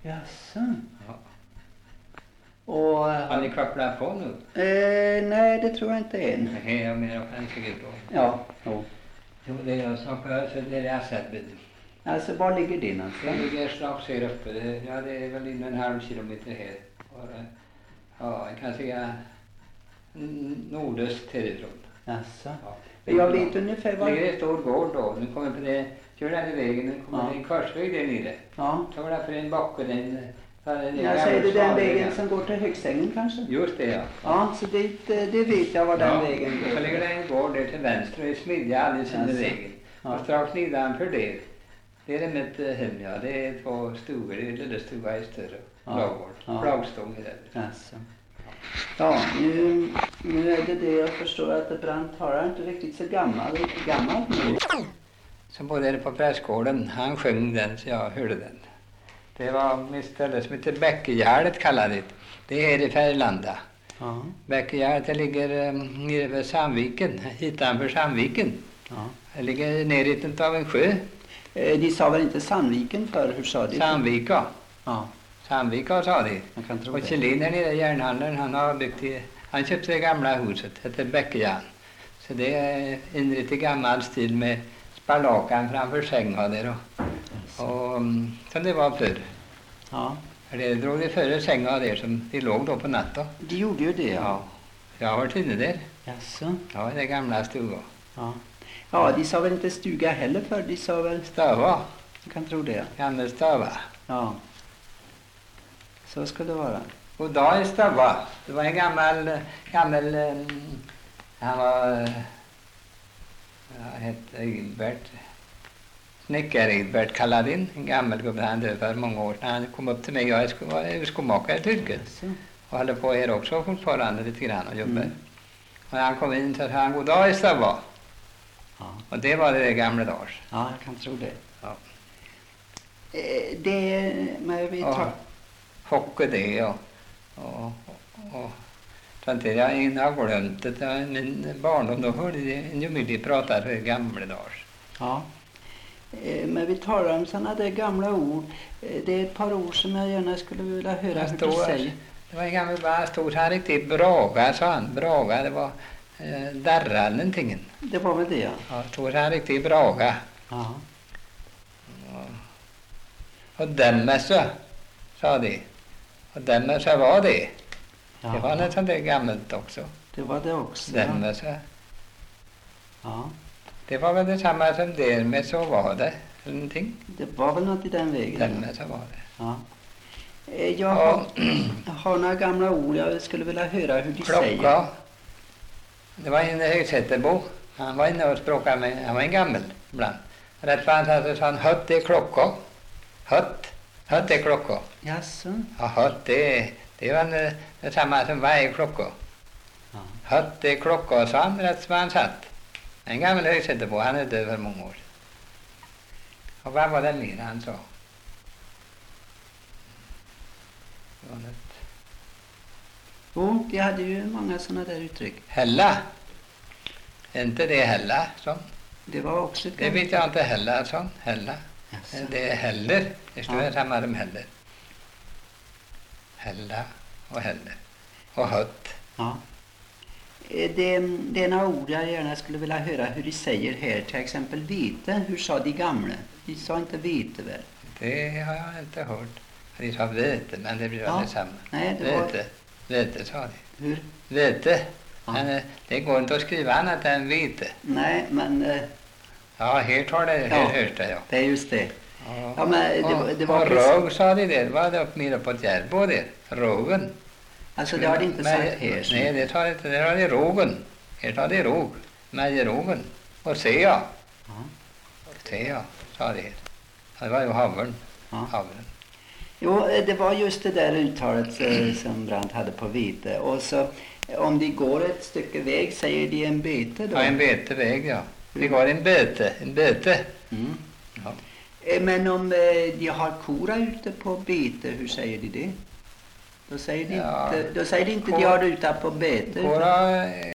Jaså? Ja. Och... Har ni kopplat på nu? Nej, det tror jag inte än. Nej, jag menar kanske på. Ja, jo. Jo, det är jag som för det är Assadbyn. Alltså, var ligger det Det någonstans? ligger strax här uppe. Det är väl in 1,5 kilometer här. Ja, jag kan säga nordöst härifrån. Jaså? Ja. Jag vet ungefär Det var... ligger ett stor gård då. Nu kommer på det, kör den i vägen, nu kommer Ja. det en korsväg där nere. Ja. Ta där för en backe, Jag säger det den vägen som går till Högstängen kanske? Just det, ja. Ja, så det vet jag var den vägen går. Så ligger det en gård där till vänster och i smidja alldeles under Jaså. vägen. Ja. Och strax nedanför det är mitt hem, ja. Det är 2 stugor, det är lilla stuga i större. Ja. Lagård, Ja. flagstång i det. Jaså. Ja, nu är det jag förstår att Brandt har inte riktigt så gammalt nu. Som bodde på prästgården, han sjöng den så jag hörde den. Det var ett ställe som heter Bäckegärdet kallade det. Det är i Färgelanda. Ja. Bäckegärdet ligger nere vid Sandviken, hitanför Sandviken. Ja. Det ligger nere av en sjö. De sa väl inte Sandviken för hur sa de? Sandvika. Ja, Sandvika sa de. man kan tro Och det. Kjellin här nere, järnhandlaren, han köpte det gamla huset, heter Bäckejärn. Så det är inrett i gammal stil med sparlakan framför sängen där och som det var förr. Ja, Det drog det före sängen där som de låg då på natten. de gjorde ju det. Ja, jag har varit inne där. Jaså? Ja, det gamla stugan. Ja. Ja, de sa väl inte stuga heller för de sa väl... Stava, Man kan tro det. gammal stava. Ja. Så skulle det vara. Och då i stava, det var en gammal han var, hette Gilbert. Snickare-Gilbert kallade in, en gammal gubbe, han död för många år sedan. Han kom upp till mig, jag var skomakare till yrket. Jaså? Och håller på här också fortfarande lite grann och jobbar. Mm. Och när han kom in så sa han god dag i stava. Ja. Och det var det gamla dags. Ja, jag kan tro det. Ja. Det... Men vi tar... Hockey det och sånt där. Jag har glömt det. Min barndom då hörde ju mycket prata för gamla dagar. Ja. Men vi talar om sådana där gamla ord. Det är ett par ord som jag gärna skulle vilja höra hur du säger. Det var en gammal man stod så här riktigt Braga, sa han. Braga, det var darra eller någonting. Det var väl det, ja. Ja, stod så här riktigt Braga. Ja. Och dämmelse, sa de. Och dämmelse var det. Det var något sånt där gammalt också. Det var det också. Dämmelse. Ja. Det var väl detsamma som det, men så var det. Någonting. Det var väl något i den vägen. Dämmelse var det. Ja. Jag har några gamla ord. Jag skulle vilja höra hur de säger. Klocka. Det var en Högsäterbo. Han var inne och språkade med. Han var en gammal ibland. Rätt vad han sa han, hött är klocka. Hött är klocka. Jaså? Ja, hött det var detsamma som varje klocka. Ja. Hött är klocka, sa han rätt vad han satt. En gammal Högsäterbo, han är död för många år. Och vad var det mer han sa? Jo, de hade ju många sådana där uttryck. Hälla. Är inte det hälla som? Det var också ett Det vet jag inte heller som. Hälla. Jaså. Det är heller. Det står Ja. samma som heller. Hälla och heller. Och hött. Ja. Det är några ord jag gärna skulle vilja höra hur de säger här. Till exempel vete. Hur sa de gamla? De sa inte vete väl? Det har jag inte hört. De sa vete, men det blir Ja. väl detsamma. Nej, det var... Vete sa de. Hur? Vete. Ja. Men det går inte att skriva annat än vete. Nej, men Ja, här tar det. Ja. Här hörs det, ja. det är just det. Ja, Ja, men det var och precis- rög sa de det. Det var det upp mer på ett järbo där. Rögen. Alltså det har de inte Men- sagt här. så- Nej, det tar inte. Det har de rågen. Här tar de råg. Mejerågen. Och se ja. Ja. Se ja, sa det här. Det var ju havren. Ja. Havren. Jo, det var just det där uttalet som Brandt hade på vete. Och så om de går ett stycke väg säger de en bete då. Ja, en beteväg, ja. Det går en bete. Mm. Ja. Men om de har kora ute på bete, hur säger de det? Då säger de Ja, inte de har det ute på bete. Kora